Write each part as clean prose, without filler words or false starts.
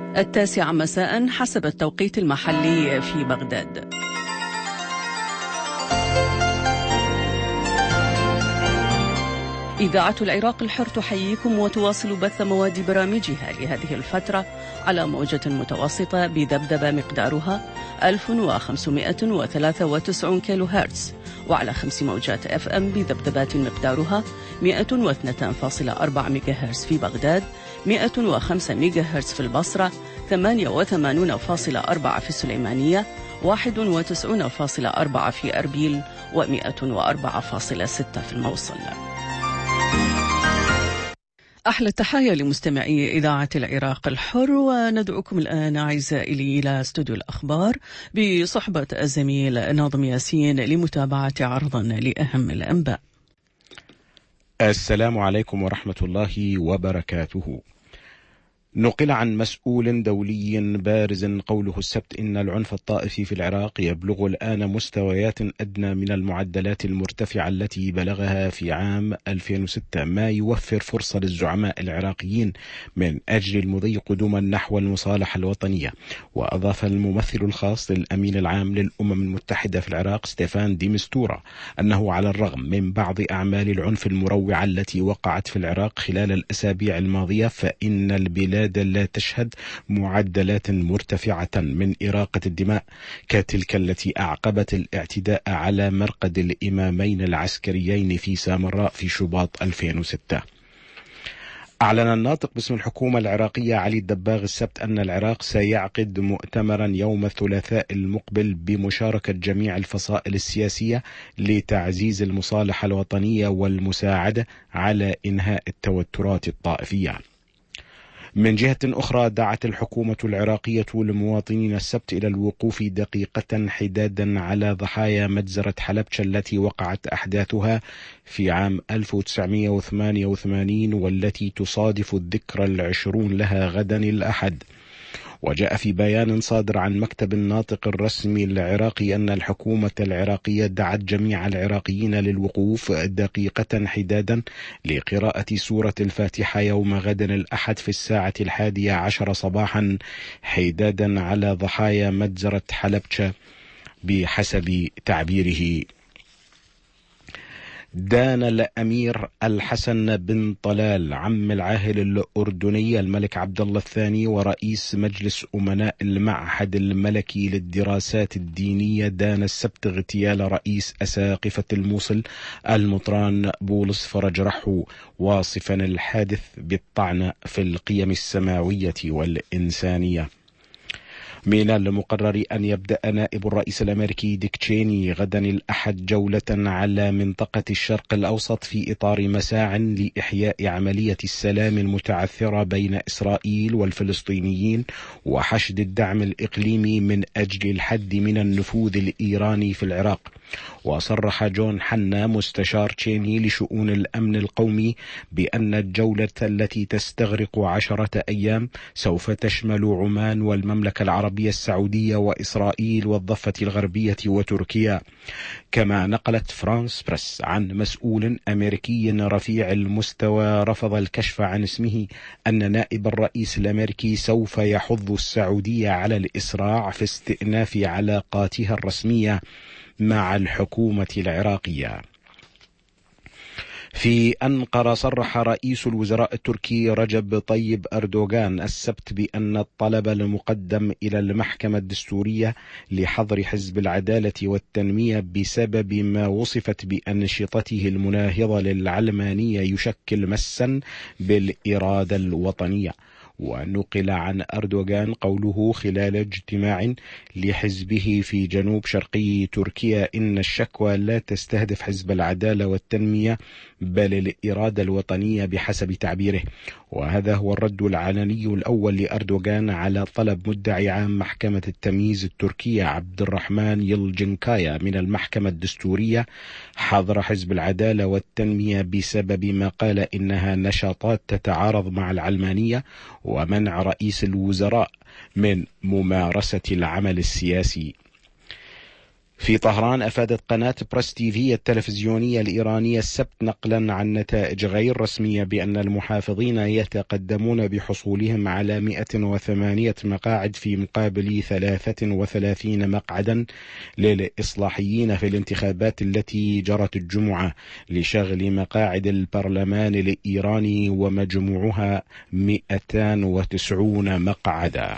9 مساء حسب التوقيت المحلي في بغداد. إذاعة العراق الحر تحييكم وتواصل بث مواد برامجها لهذه الفترة على موجة متوسطة بذبذبة مقدارها 1593 كيلو هرتز، وعلى 5 موجات FM بذبذبات مقدارها 102.4 ميجا هرتز في بغداد، 105 ميجا هرتز في البصرة، 88.4 في السليمانية، 91.4 في أربيل، و104.6 في الموصل. أحلى التحايا لمستمعي إذاعة العراق الحر، وندعوكم الآن أعزائي إلى استوديو الأخبار بصحبة الزميل ناظم ياسين لمتابعة عرضا لأهم الأنباء. السلام عليكم ورحمة الله وبركاته. نقل عن مسؤول دولي بارز قوله السبت إن العنف الطائفي في العراق يبلغ الآن مستويات أدنى من المعدلات المرتفعة التي بلغها في عام 2006، ما يوفر فرصة للزعماء العراقيين من أجل المضي قدما نحو المصالحة الوطنية. وأضاف الممثل الخاص للأمين العام للأمم المتحدة في العراق ستيفان دي مستورة أنه على الرغم من بعض أعمال العنف المروعة التي وقعت في العراق خلال الأسابيع الماضية، فإن البلاد لا تشهد معدلات مرتفعة من إراقة الدماء كتلك التي أعقبت الاعتداء على مرقد الإمامين العسكريين في سامراء في شباط 2006. أعلن الناطق باسم الحكومة العراقية علي الدباغ السبت أن العراق سيعقد مؤتمرا يوم الثلاثاء المقبل بمشاركة جميع الفصائل السياسية لتعزيز المصالحة الوطنية والمساعدة على إنهاء التوترات الطائفية. من جهة أخرى، دعت الحكومة العراقية المواطنين السبت إلى الوقوف دقيقة حدادا على ضحايا مجزرة حلبشة التي وقعت أحداثها في عام 1988 والتي تصادف الذكرى 20 لها غدا الأحد. وجاء في بيان صادر عن مكتب الناطق الرسمي العراقي أن الحكومة العراقية دعت جميع العراقيين للوقوف دقيقة حدادا لقراءة سورة الفاتحة يوم غد الأحد في 11:10 صباحا، حدادا على ضحايا مجزرة حلبشة بحسب تعبيره. دان الأمير الحسن بن طلال عم العاهل الأردني الملك عبد الله الثاني ورئيس مجلس أمناء المعهد الملكي للدراسات الدينية دان السبت اغتيال رئيس أساقفة الموصل المطران بولس فرج رحو، واصفا الحادث بالطعن في القيم السماوية والإنسانية. من المقرر أن يبدأ نائب الرئيس الأمريكي ديك تشيني غدا الأحد جولة على منطقة الشرق الأوسط في إطار مساع لإحياء عملية السلام المتعثرة بين إسرائيل والفلسطينيين وحشد الدعم الإقليمي من أجل الحد من النفوذ الإيراني في العراق. وصرح جون حنا مستشار تشيني لشؤون الأمن القومي بأن الجولة التي تستغرق 10 أيام سوف تشمل عمان والمملكة العربية السعودية وإسرائيل والضفة الغربية وتركيا. كما نقلت فرانس بريس عن مسؤول أمريكي رفيع المستوى رفض الكشف عن اسمه أن نائب الرئيس الأمريكي سوف يحض السعودية على الإسراع في استئناف علاقاتها الرسمية مع الحكومة العراقية. في أنقرة صرح رئيس الوزراء التركي رجب طيب أردوغان السبت بأن الطلب المقدم إلى المحكمة الدستورية لحظر حزب العدالة والتنمية بسبب ما وصفت بأنشطته المناهضة للعلمانية يشكل مسا بالإرادة الوطنية. ونقل عن أردوغان قوله خلال اجتماع لحزبه في جنوب شرقي تركيا إن الشكوى لا تستهدف حزب العدالة والتنمية بل الإرادة الوطنية بحسب تعبيره. وهذا هو الرد العلني الأول لأردوغان على طلب مدعي عام محكمة التمييز التركية عبد الرحمن يلجنكايا من المحكمة الدستورية حظر حزب العدالة والتنمية بسبب ما قال إنها نشاطات تتعارض مع العلمانية ومنع رئيس الوزراء من ممارسة العمل السياسي. في طهران أفادت قناة بريس تي في التلفزيونية الإيرانية السبت نقلا عن نتائج غير رسمية بأن المحافظين يتقدمون بحصولهم على 108 مقاعد في مقابل 33 مقعدا للإصلاحيين في الانتخابات التي جرت الجمعة لشغل مقاعد البرلمان الإيراني ومجموعها 290 مقعدا.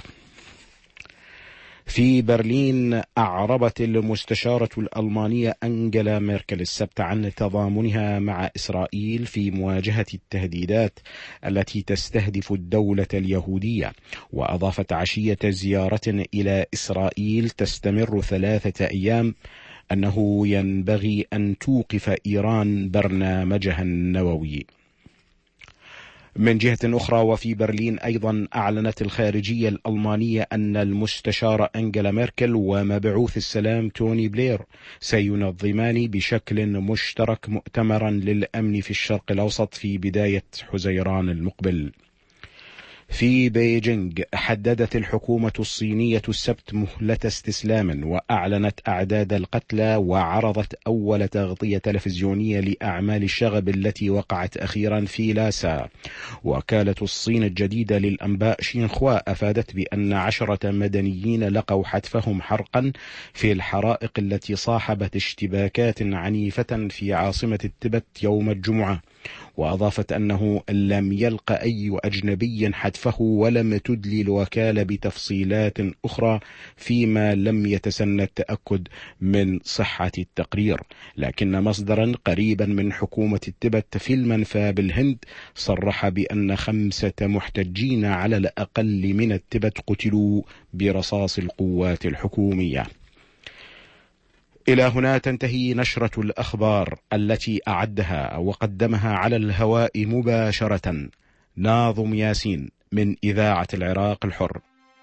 في برلين أعربت المستشارة الألمانية أنجيلا ميركل السبت عن تضامنها مع إسرائيل في مواجهة التهديدات التي تستهدف الدولة اليهودية، وأضافت عشية زيارة إلى إسرائيل تستمر 3 أيام أنه ينبغي أن توقف إيران برنامجها النووي. من جهة أخرى، وفي برلين أيضا أعلنت الخارجية الألمانية أن المستشارة أنجيلا ميركل ومبعوث السلام توني بلير سينظمان بشكل مشترك مؤتمرا للأمن في الشرق الأوسط في بداية حزيران المقبل. في بيجينغ حددت الحكومة الصينية السبت مهلة استسلام، وأعلنت أعداد القتلى، وعرضت أول تغطية تلفزيونية لأعمال الشغب التي وقعت أخيرا في لاسا. وكالة الصين الجديدة للأنباء شينخوا أفادت بأن 10 مدنيين لقوا حتفهم حرقا في الحرائق التي صاحبت اشتباكات عنيفة في عاصمة التبت يوم الجمعة، وأضافت أنه لم يلق أي أجنبي حتفه، ولم تدلي الوكالة بتفصيلات أخرى فيما لم يتسنى التأكد من صحة التقرير. لكن مصدرا قريبا من حكومة التبت في المنفى بالهند صرح بأن 5 محتجين على الأقل من التبت قتلوا برصاص القوات الحكومية. إلى هنا تنتهي نشرة الأخبار التي أعدها وقدمها على الهواء مباشرة ناظم ياسين من إذاعة العراق الحر.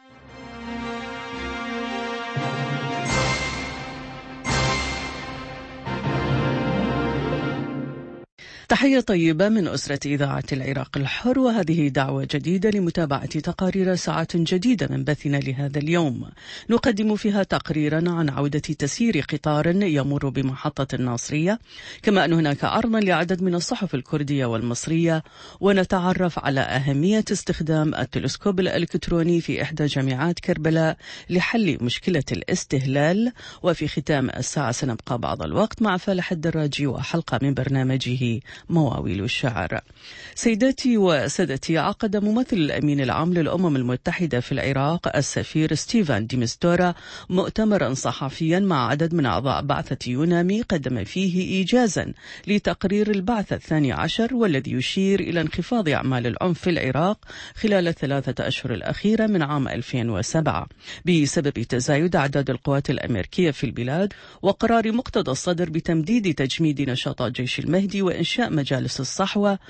تحية طيبة من أسرة إذاعة العراق الحر، وهذه دعوة جديدة لمتابعة تقارير ساعة جديدة من بثنا لهذا اليوم، نقدم فيها تقريرا عن عودة تسيير قطار يمر بمحطة الناصرية، كما أن هناك عرضا لعدد من الصحف الكردية والمصرية، ونتعرف على أهمية استخدام التلسكوب الإلكتروني في إحدى جامعات كربلاء لحل مشكلة الاستهلال. وفي ختام الساعة سنبقى بعض الوقت مع فالح الدراجي وحلقة من برنامجه مواويل الشعر. سيداتي وسادتي، عقد ممثل الأمين العام للأمم المتحدة في العراق السفير ستيفان دي مستورا مؤتمرا صحفيا مع عدد من أعضاء بعثة يونامي قدم فيه إيجازا لتقرير البعثة 12، والذي يشير إلى انخفاض أعمال العنف في العراق خلال 3 أشهر الأخيرة من عام 2007 بسبب تزايد أعداد القوات الأمريكية في البلاد، وقرار مقتدى الصدر بتمديد تجميد نشاطات جيش المهدي وإنشاء مجالس الصحوة،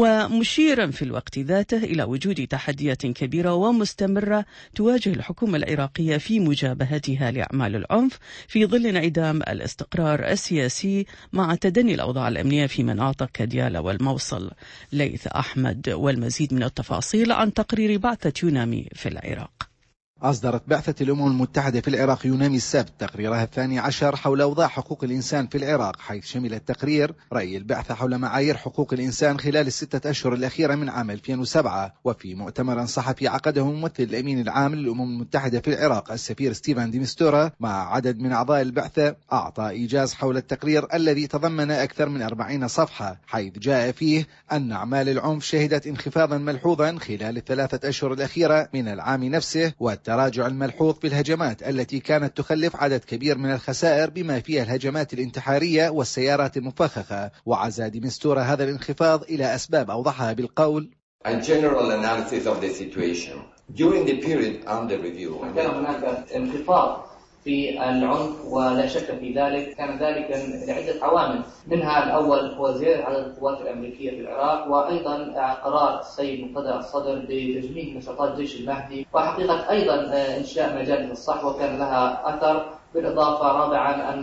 ومشيرا في الوقت ذاته إلى وجود تحديات كبيرة ومستمرة تواجه الحكومة العراقية في مجابهتها لأعمال العنف في ظل انعدام الاستقرار السياسي مع تدني الأوضاع الأمنية في مناطق كديالى والموصل. ليث أحمد والمزيد من التفاصيل عن تقرير بعثة يونامي في العراق. أصدرت بعثة الأمم المتحدة في العراق يونامي السبت تقريرها 12 حول أوضاع حقوق الإنسان في العراق، حيث شمل التقرير رأي البعثة حول معايير حقوق الإنسان خلال 6 أشهر الأخيرة من عام 2007. وفي مؤتمر صحفي عقده ممثل الأمين العام للأمم المتحدة في العراق السفير ستيفان دي مستورا مع عدد من أعضاء البعثة، أعطى إيجاز حول التقرير الذي تضمن أكثر من 40 صفحة، حيث جاء فيه أن أعمال العنف شهدت انخفاضا ملحوظا خلال 3 أشهر الأخيرة من العام نفسه، والتراجع الملحوظ في الهجمات التي كانت تخلف عدد كبير من الخسائر بما فيها الهجمات الانتحارية والسيارات المفخخة. وعزى دي مستورا هذا الانخفاض إلى أسباب أوضحها بالقول: A general analysis of the situation during the period under review. كان هناك انخفاض في العنف ولا شك في ذلك، كان ذلك لعدة عوامل، منها الأول هو زيادة عدد القوات الأمريكية في العراق، وأيضا قرار السيد مقتدى الصدر بتجميد نشاطات جيش المهدي، وحقيقة أيضا إنشاء مجالس الصحوة كان لها أثر. بالإضافة رابعا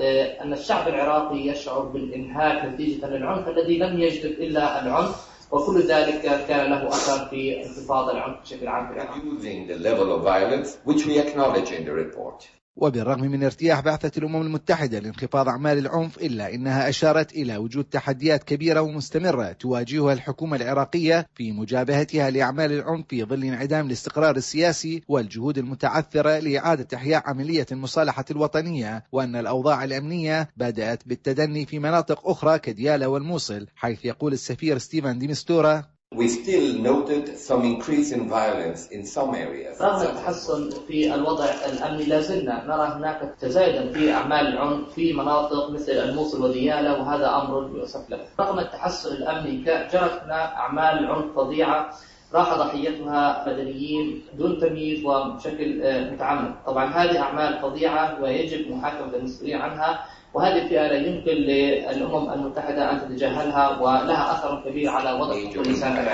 أن الشعب العراقي يشعر بالإنهاك نتيجة للعنف الذي لم يجد إلا العنف، وكل ذلك كان له أثر في انخفاض العنف بشكل عام في العراق. وبالرغم من ارتياح بعثة الأمم المتحدة لانخفاض أعمال العنف، إلا إنها أشارت إلى وجود تحديات كبيرة ومستمرة تواجهها الحكومة العراقية في مجابهتها لأعمال العنف في ظل انعدام الاستقرار السياسي والجهود المتعثرة لإعادة إحياء عملية المصالحة الوطنية، وأن الأوضاع الأمنية بدأت بالتدني في مناطق أخرى كديالا والموصل، حيث يقول السفير ستيفن دي مستورا: We still noted some increase in violence in some areas. رغم التحسن في الوضع الأمني لازلنا نرى هناك تزايدا في أعمال العنف في مناطق مثل الموصل وديالا، وهذا أمر يؤسف له. رغم التحسن الأمني جرت هناك أعمال عنف فظيعة راح ضحيتها مدنيين دون تمييز وبشكل متعمد. طبعا هذه أعمال فظيعة ويجب محاكمة المسؤولين عنها، وهذه الفئة لا يمكن للأمم المتحدة أن تتجاهلها، ولها أثر كبير على وضع حقوق الإنسان في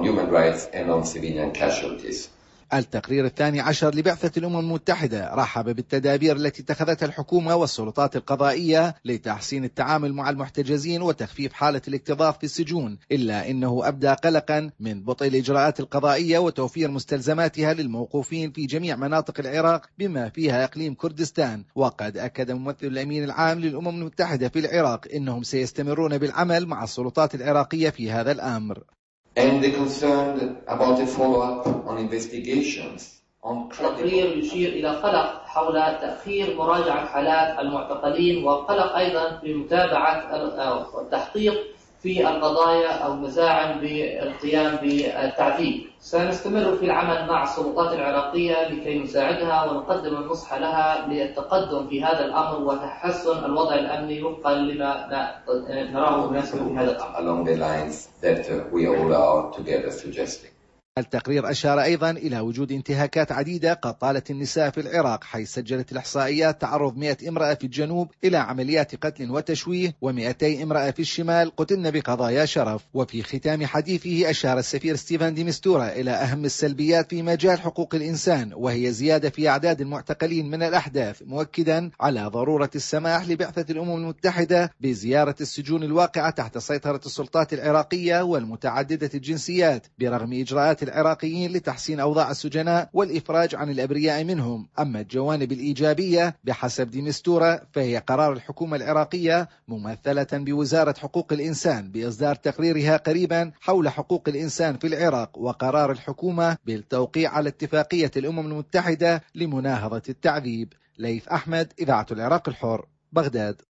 العراق. التقرير الثاني عشر لبعثة الأمم المتحدة رحب بالتدابير التي اتخذتها الحكومة والسلطات القضائية لتحسين التعامل مع المحتجزين وتخفيف حالة الاكتظاظ في السجون، إلا إنه أبدى قلقا من بطء الإجراءات القضائية وتوفير مستلزماتها للموقوفين في جميع مناطق العراق بما فيها إقليم كردستان. وقد أكد ممثل الأمين العام للأمم المتحدة في العراق إنهم سيستمرون بالعمل مع السلطات العراقية في هذا الأمر. And they concerned about a follow-up on investigations on التقرير يشير إلى قلق حول تأخير مراجعة حالات المعتقلين، وقلق أيضا في متابعة التحقيق في القضايا أو المزاعم بالقيام بالتعذيب. سنستمر في العمل مع السلطات العراقية لكي نساعدها ونقدم النصح لها للتقدم في هذا الأمر وتحسن الوضع الأمني وفقا لما نراه مناسبا في هذا الأمر. التقرير أشار أيضا إلى وجود انتهاكات عديدة قد طالت النساء في العراق، حيث سجلت الإحصائيات تعرض 100 امرأة في الجنوب إلى عمليات قتل وتشويه، و200 امرأة في الشمال قتلن بقضايا شرف. وفي ختام حديثه أشار السفير ستيفن دي مستورا إلى أهم السلبيات في مجال حقوق الإنسان، وهي زيادة في أعداد المعتقلين من الأحداث، مؤكدا على ضرورة السماح لبعثة الأمم المتحدة بزيارة السجون الواقعة تحت سيطرة السلطات العراقية والمتعددة الجنسيات، برغم إجراءات العراقيين لتحسين أوضاع السجناء والإفراج عن الأبرياء منهم. أما الجوانب الإيجابية بحسب دي مستورا فهي قرار الحكومة العراقية ممثلة بوزارة حقوق الإنسان بإصدار تقريرها قريبا حول حقوق الإنسان في العراق، وقرار الحكومة بالتوقيع على اتفاقية الأمم المتحدة لمناهضة التعذيب. ليث أحمد، إذاعة العراق الحر، بغداد.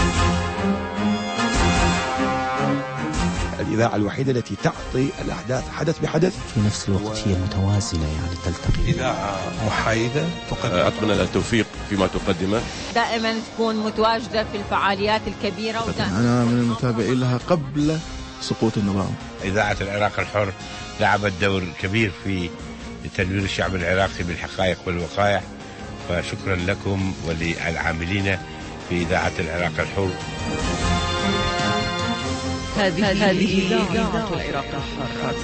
الإذاعة الوحيدة التي تعطي الأحداث حدث بحدث، في نفس الوقت هي متوازنة، يعني تلتقي. إذاعة محايدة أتمنى التوفيق فيما تقدمه، دائما تكون متواجدة في الفعاليات الكبيرة. أنا من المتابعين لها قبل سقوط النظام. إذاعة العراق الحر لعبت دور كبير في تنوير الشعب العراقي بالحقائق والوقائع، فشكرا لكم وللعاملين في إذاعة العراق الحر. هذه إذاعة العراق الحر.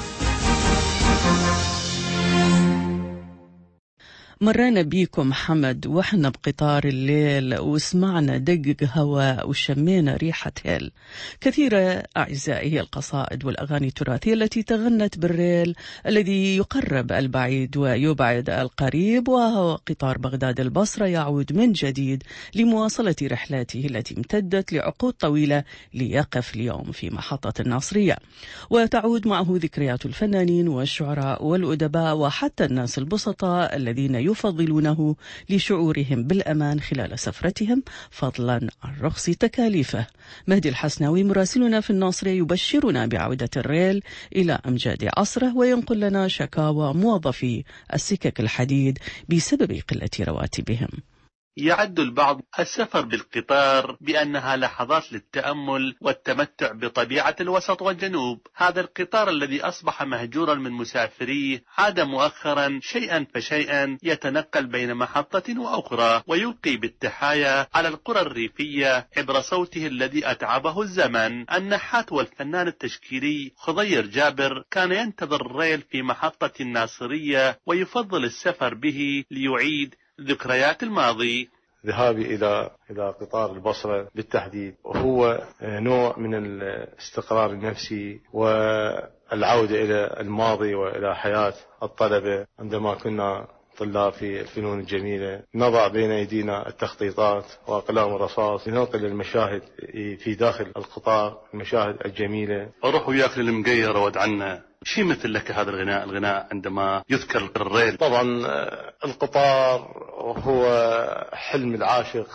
مرينا بيكم حمد وإحنا بقطار الليل وسمعنا دقق هواء وشمينا ريحة هيل. كثيرة أعزائي هي القصائد والأغاني التراثية التي تغنت بالريل الذي يقرب البعيد ويبعد القريب، وهو قطار بغداد البصرة يعود من جديد لمواصلة رحلاته التي امتدت لعقود طويلة ليقف اليوم في محطة الناصرية، وتعود معه ذكريات الفنانين والشعراء والأدباء وحتى الناس البسطاء الذين يفضلونه لشعورهم بالأمان خلال سفرتهم فضلا عن رخص تكاليفه. مهدي الحسناوي مراسلنا في الناصرية يبشرنا بعودة الريل إلى أمجاد عصره، وينقل لنا شكاوى موظفي السكك الحديد بسبب قلة رواتبهم. يعد البعض السفر بالقطار بأنها لحظات للتأمل والتمتع بطبيعة الوسط والجنوب. هذا القطار الذي أصبح مهجورا من مسافريه عاد مؤخرا شيئا فشيئا يتنقل بين محطة وأخرى، ويلقي بالتحايا على القرى الريفية عبر صوته الذي أتعبه الزمن. النحات والفنان التشكيلي خضير جابر كان ينتظر الريل في محطة الناصرية ويفضل السفر به ليعيد ذكريات الماضي. ذهابي إلى قطار البصرة بالتحديد وهو نوع من الاستقرار النفسي والعودة إلى الماضي وإلى حياة الطلبة عندما كنا طلاب في الفنون الجميلة، نضع بين أيدينا التخطيطات وأقلام الرصاص لننقل المشاهد في داخل القطار، المشاهد الجميلة. أروح وياك للمقير ود عنا، شي مثل لك هذا الغناء عندما يذكر الريل؟ طبعا القطار هو حلم العاشق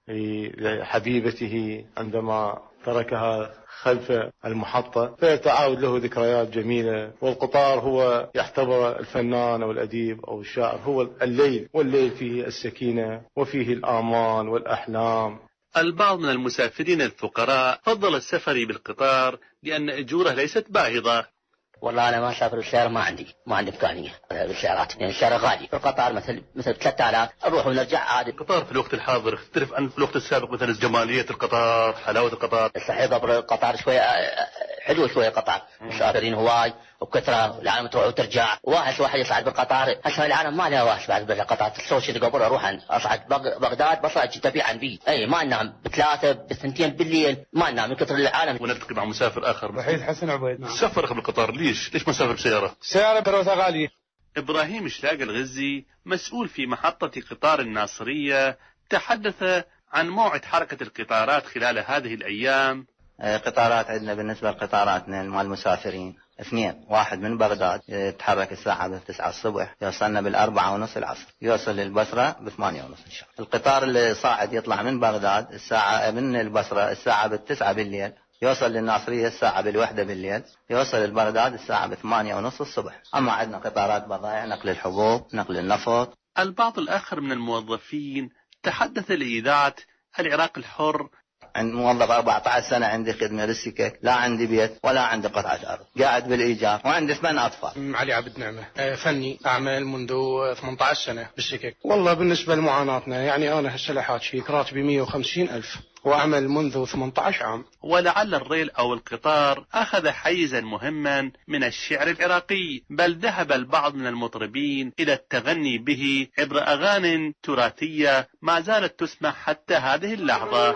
لحبيبته عندما تركها خلف المحطة، فيتعاود له ذكريات جميلة. والقطار هو يعتبر الفنان أو الأديب أو الشاعر هو الليل، والليل فيه السكينة وفيه الآمال والأحلام. البعض من المسافرين الفقراء فضل السفر بالقطار لأن أجوره ليست باهظة. والله أنا ما أسافر بالسيارة، ما عندي إمكانية بالسيارات، يعني السيارة غالية. القطار مثل 3000 نروح ونرجع عادي. القطار في الوقت الحاضر يختلف عن في الوقت السابق، مثلا جمالية القطار، حلاوة القطار. صحيح القطار شوية حلو، شوية قطار مسافرين هواي وبكثرة، العالم تروح وترجع. واحد يصعد بالقطار، هسه العالم ما لها واحد بعد بالقطار. تسوي شيء قبل اروح اصعد بغداد بصعد تبيع عن بي، اي ما ننام ب3 ب2 بالليل، ما ننام من كثر العالم. ونلتقي مع مسافر اخر. وحيد حسن عبيد. نعم. سفر بالقطار ليش ما سافر بسيارة؟ سيارة ثروتها غالية. ابراهيم شلاق الغزي مسؤول في محطة قطار الناصرية تحدث عن موعد حركة القطارات خلال هذه الأيام. قطارات عندنا بالنسبة لقطاراتنا مال المسافرين 2، واحد من بغداد يتحرك الساعة 9 الصبح، يوصلنا 4:30 العصر، يوصل للبصرة 8:30 إن شاء الله. القطار اللي صاعد يطلع من بغداد من البصرة الساعة 9 بالليل، يوصل للناصرية الساعة 1 بالليل، يوصل لبغداد الساعة 8:30 الصبح. أما عندنا قطارات بضائع، نقل الحبوب، نقل النفط. البعض الآخر من الموظفين تحدث لإذاعة العراق الحر عند موظف 14 سنة عندي خدمة للسكك، لا عندي بيت ولا عندي قطعة أرض، قاعد بالإيجار وعندي 8 أطفال. علي عبد نعمة، فني أعمل منذ 18 سنة بالسكك. والله بالنسبة لمعاناتنا، يعني أنا هسه لحاكيك راتبي 150,000 وأعمل منذ 18 عام. ولعل الريل أو القطار أخذ حيزا مهما من الشعر العراقي، بل ذهب البعض من المطربين إلى التغني به عبر أغاني تراثية ما زالت تسمع حتى هذه اللحظة.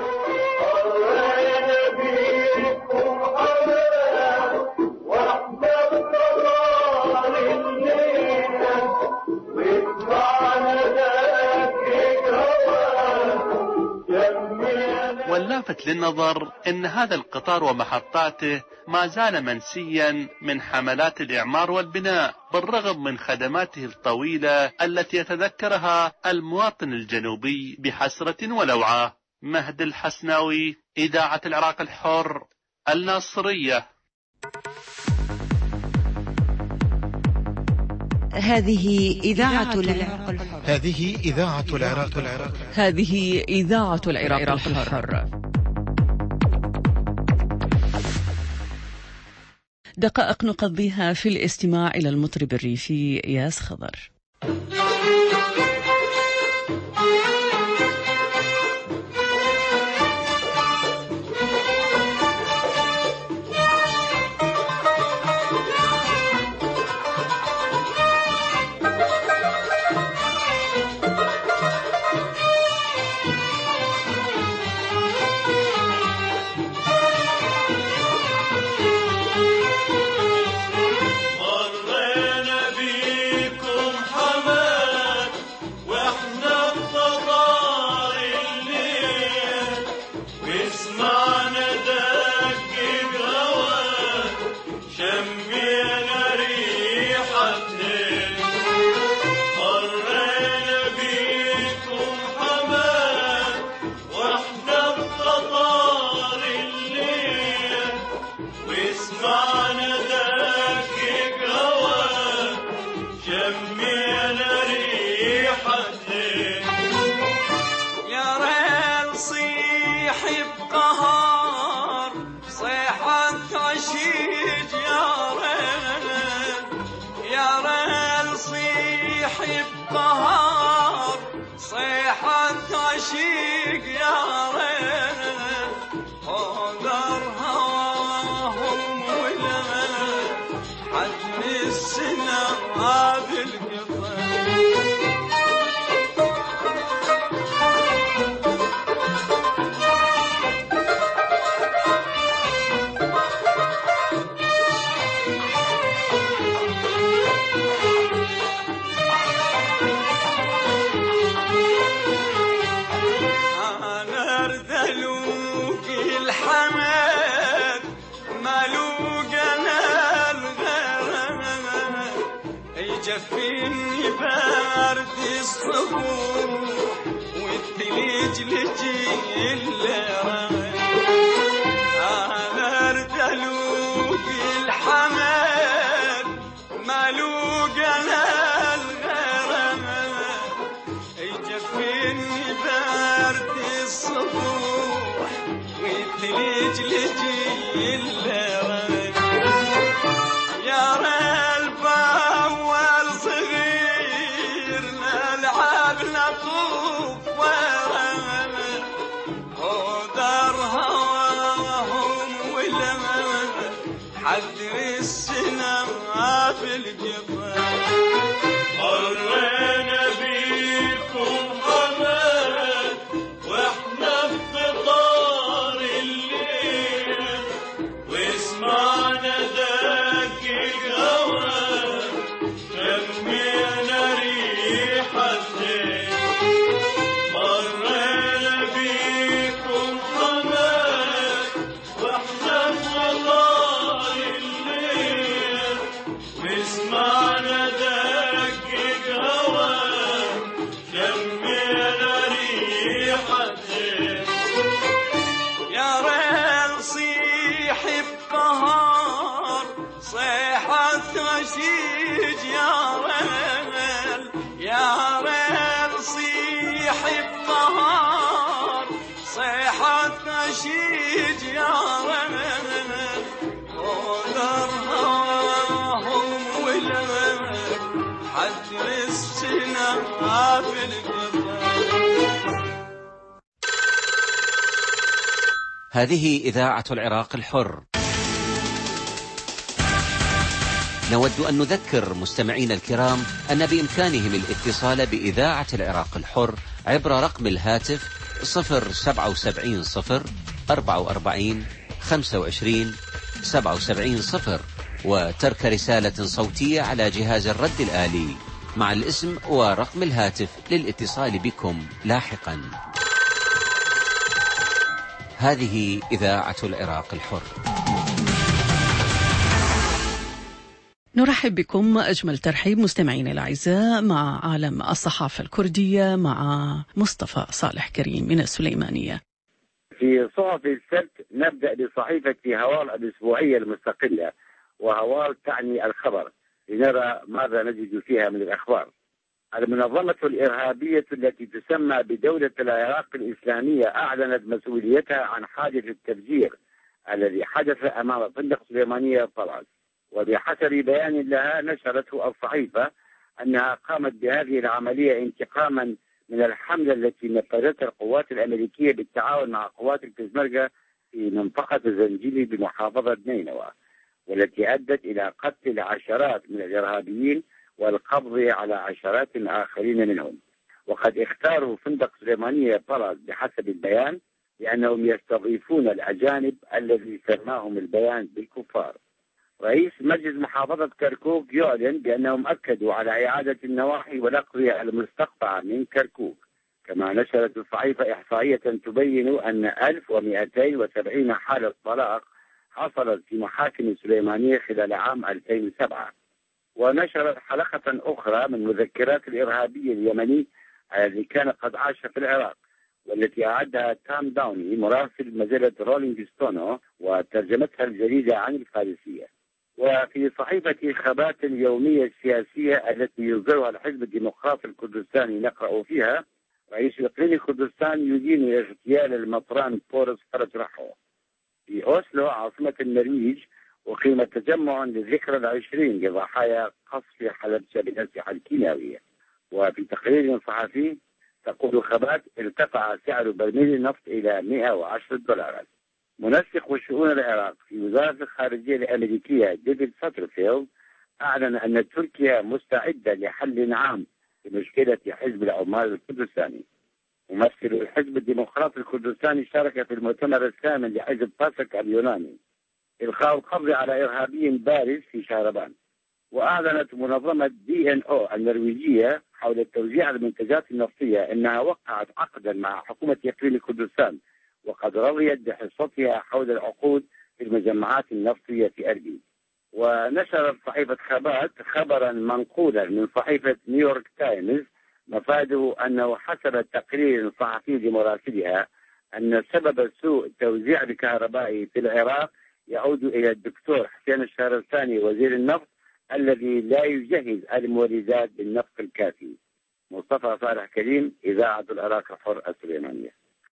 واللافت للنظر أن هذا القطار ومحطاته ما زال منسيا من حملات الإعمار والبناء، بالرغم من خدماته الطويلة التي يتذكرها المواطن الجنوبي بحسرة ولوعة. مهد الحسناوي، إذاعة العراق الحر، الناصرية. هذه إذاعة العراق الحر. هذه إذاعة العراق الحر. هذه إذاعة العراق الحر. دقائق نقضيها في الاستماع إلى المطرب الريفي إياس خضر. يجفيني بارد الصبوح والثلج لجي الليل أنا أردلوك الحمد مالوك أنا الغرام يجفيني بارد الصبوح والثلج لجي الليل يا رب أول صغير نلعب نطوف ورم ودار هواهم ولم حذر السنة في الجبال مرينا بيكم أمان واحنا بقطار الليل واسمعنا رشيد يا ريل صيح الطهار صيحة نشيد يا ريل ودر هواهم ولم حجر السنة في القبر. هذه إذاعة العراق الحر. نود أن نذكر مستمعين الكرام أن بإمكانهم الاتصال بإذاعة العراق الحر عبر رقم الهاتف 077 0 44 25 77 0 وترك رسالة صوتية على جهاز الرد الآلي مع الاسم ورقم الهاتف للاتصال بكم لاحقا. هذه إذاعة العراق الحر. نرحب بكم أجمل ترحيب مستمعين الأعزاء مع عالم الصحافة الكردية مع مصطفى صالح كريم من السليمانية. في صحف السبت نبدأ بصحيفة هوال الأسبوعية المستقلة، وهوال تعني الخبر، لنرى ماذا نجد فيها من الأخبار. المنظمة الإرهابية التي تسمى بدولة العراق الإسلامية أعلنت مسؤوليتها عن حادث التفجير الذي حدث أمام فندق سليمانية طرابلس. وبحسب بيان لها نشرته الصحيفة أنها قامت بهذه العملية انتقاما من الحملة التي نفذتها القوات الأمريكية بالتعاون مع قوات البشمركة في منطقة الزنجيلي بمحافظة نينوى، والتي أدت إلى قتل عشرات من الإرهابيين والقبض على عشرات آخرين منهم. وقد اختاروا فندق سليمانية طرابلس بحسب البيان لأنهم يستضيفون الأجانب الذي سماهم البيان بالكفار. رئيس مجلس محافظة كركوك يعلن بأنهم أكدوا على إعادة النواحي والأقضية المستقطعة من كركوك. كما نشرت الصحيفة إحصائية تبين أن 1270 حالة طلاق حصلت في محاكم سليمانية خلال عام 2007. ونشرت حلقة أخرى من مذكرات الإرهابي اليمني الذي كان قد عاش في العراق، والتي أعدها تام داوني مراسل مجلة رولينج ستون وترجمتها الجريدة عن الفارسية. وفي صحيفة خبات اليومية السياسية التي يصدرها الحزب الديمقراطي الكردستاني نقرأ فيها: رئيس إقليم كردستان يدين اغتيال المطران بورس فرج رحو. في أوسلو عاصمة النرويج أقيم تجمع للذكرى 20 لضحايا قصف حلبجة بالأسلحة الكيميائية. وفي تقرير صحفي تقول خبات ارتفع سعر برميل النفط إلى $110. منسق شؤون العراق في وزارة الخارجية الأمريكية ديفيد ساترفيلد أعلن أن تركيا مستعدة لحل عام لمشكلة حزب العمال الكردستاني. ممثل الحزب الديمقراطي الكردستاني شارك في المؤتمر الثامن لحزب باسك اليوناني إلقاء القبض على إرهابي بارز في شهربان. وأعلنت منظمة DNO النرويجية حول توزيع المنتجات النفطية أنها وقعت عقدا مع حكومة إقليم كردستان، وقد رضيت بحصتها حول العقود في المجمعات النفطية في أربيل. ونشرت صحيفة خبات خبرا منقولا من صحيفة نيويورك تايمز مفاده أنه حسب تقرير صحفي لمراسلها أن سبب سوء توزيع الكهرباء في العراق يعود إلى الدكتور حسين الشهرستاني وزير النفط الذي لا يجهز المولدات بالنفط الكافي. مصطفى صالح كريم، إذاعة العراق الحر السليمانية.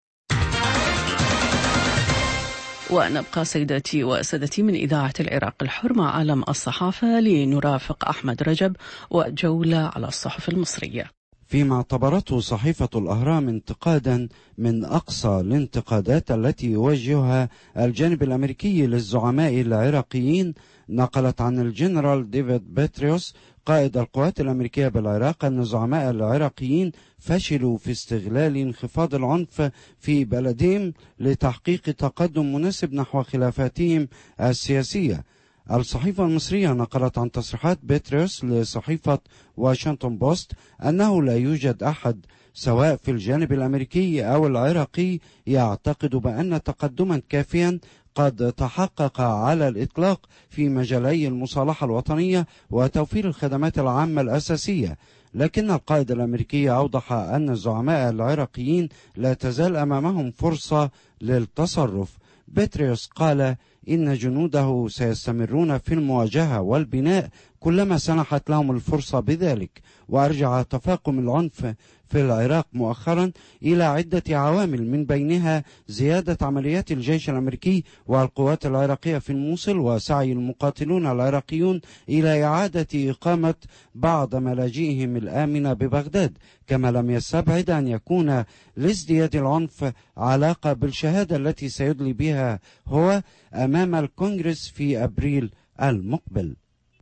ونبقى سيداتي وسادتي من إذاعة العراق الحر مع عالم الصحافة لنرافق أحمد رجب وجولة على الصحف المصرية. فيما اعتبرته صحيفة الأهرام انتقادا من أقصى الانتقادات التي يوجهها الجانب الأمريكي للزعماء العراقيين، نقلت عن الجنرال ديفيد بيتريوس قائد القوات الأمريكية بالعراق أن الزعماء العراقيين فشلوا في استغلال انخفاض العنف في بلدهم لتحقيق تقدم مناسب نحو خلافاتهم السياسية. الصحيفة المصرية نقلت عن تصريحات بيتريوس لصحيفة واشنطن بوست أنه لا يوجد أحد سواء في الجانب الأمريكي أو العراقي يعتقد بأن تقدما كافيا قد تحقق على الإطلاق في مجالي المصالحة الوطنية وتوفير الخدمات العامة الأساسية، لكن القائد الأمريكي أوضح أن الزعماء العراقيين لا تزال أمامهم فرصة للتصرف. بيتريوس قال إن جنوده سيستمرون في المواجهة والبناء كلما سنحت لهم الفرصة بذلك، وأرجع تفاقم العنف في العراق مؤخرا إلى عدة عوامل من بينها زيادة عمليات الجيش الأمريكي والقوات العراقية في الموصل وسعي المقاتلون العراقيون إلى إعادة إقامة بعض ملاجئهم الآمنة ببغداد، كما لم يستبعد أن يكون لازدياد العنف علاقة بالشهادة التي سيدلي بها هو أمام الكونغرس في أبريل المقبل.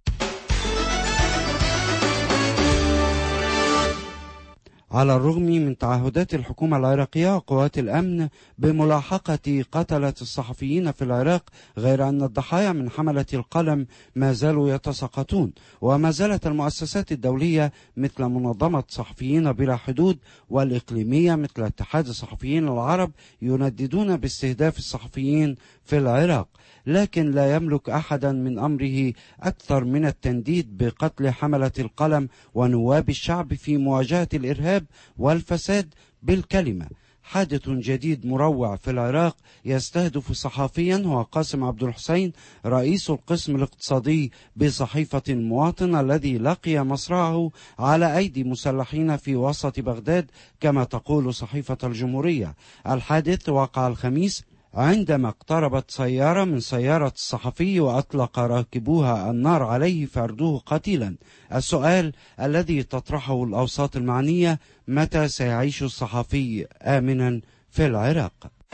على الرغم من تعهدات الحكومة العراقية وقوات الأمن بملاحقة قتلة الصحفيين في العراق، غير أن الضحايا من حملة القلم ما زالوا يتساقطون، وما زالت المؤسسات الدولية مثل منظمة صحفيين بلا حدود والإقليمية مثل اتحاد الصحفيين العرب ينددون باستهداف الصحفيين في العراق، لكن لا يملك أحدا من أمره أكثر من التنديد بقتل حملة القلم ونواب الشعب في مواجهة الإرهاب والفساد بالكلمة. حادث جديد مروع في العراق يستهدف صحفيا هو قاسم عبد الحسين رئيس القسم الاقتصادي بصحيفة المواطن الذي لقي مصرعه على أيدي مسلحين في وسط بغداد كما تقول صحيفة الجمهورية. الحادث وقع الخميس عندما اقتربت سيارة من سيارة الصحفي وأطلق راكبوها النار عليه فأردوه قتيلا. السؤال الذي تطرحه الأوساط المعنية: متى سيعيش الصحفي آمنا في العراق؟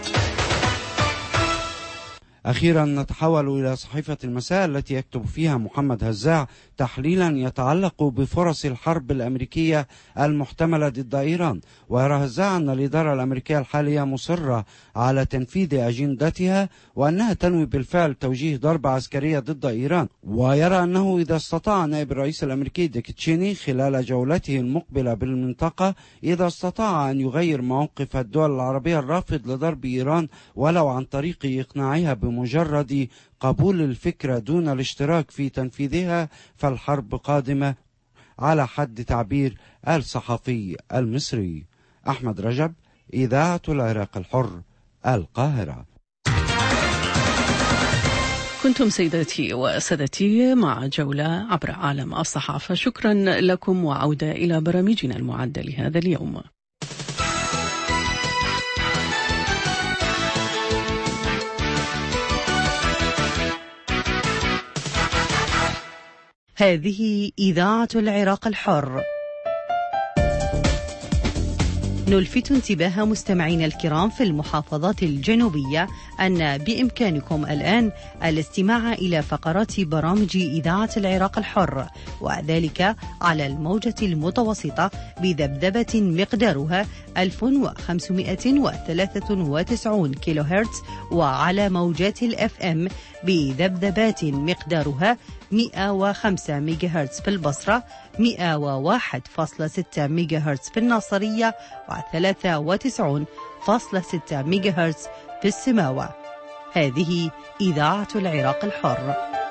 أخيرا نتحول إلى صحيفة المساء التي يكتب فيها محمد هزاع تحليلا يتعلق بفرص الحرب الأمريكية المحتملة ضد إيران، ويرى هزاع أن الإدارة الأمريكية الحالية مصرة على تنفيذ أجندتها وأنها تنوي بالفعل توجيه ضربة عسكرية ضد إيران، ويرى أنه إذا استطاع نائب الرئيس الأمريكي ديك تشيني خلال جولته المقبلة بالمنطقة إذا استطاع أن يغير موقف الدول العربية الرافض لضرب إيران ولو عن طريق إقناعها بمجرد قبول الفكرة دون الاشتراك في تنفيذها، فالحرب قادمة على حد تعبير الصحفي المصري. أحمد رجب، إذاعة العراق الحر، القاهرة. كنتم سيداتي وسادتي مع جولة عبر عالم الصحافة. شكرا لكم وعودة إلى برامجنا المعدة لهذا اليوم. هذه إذاعة العراق الحر. نلفت انتباه مستمعينا الكرام في المحافظات الجنوبية أن بإمكانكم الآن الاستماع إلى فقرات برامج إذاعة العراق الحر، وذلك على الموجة المتوسطة بذبذبة مقدارها 1593 كيلو هرتز، وعلى موجات الأف أم بذبذبات مقدارها 105 ميجا هرتز في البصرة، 101.6 ميجا هرتز في الناصرية، و93.6 ميجا هرتز في السماوة. هذه إذاعة العراق الحر.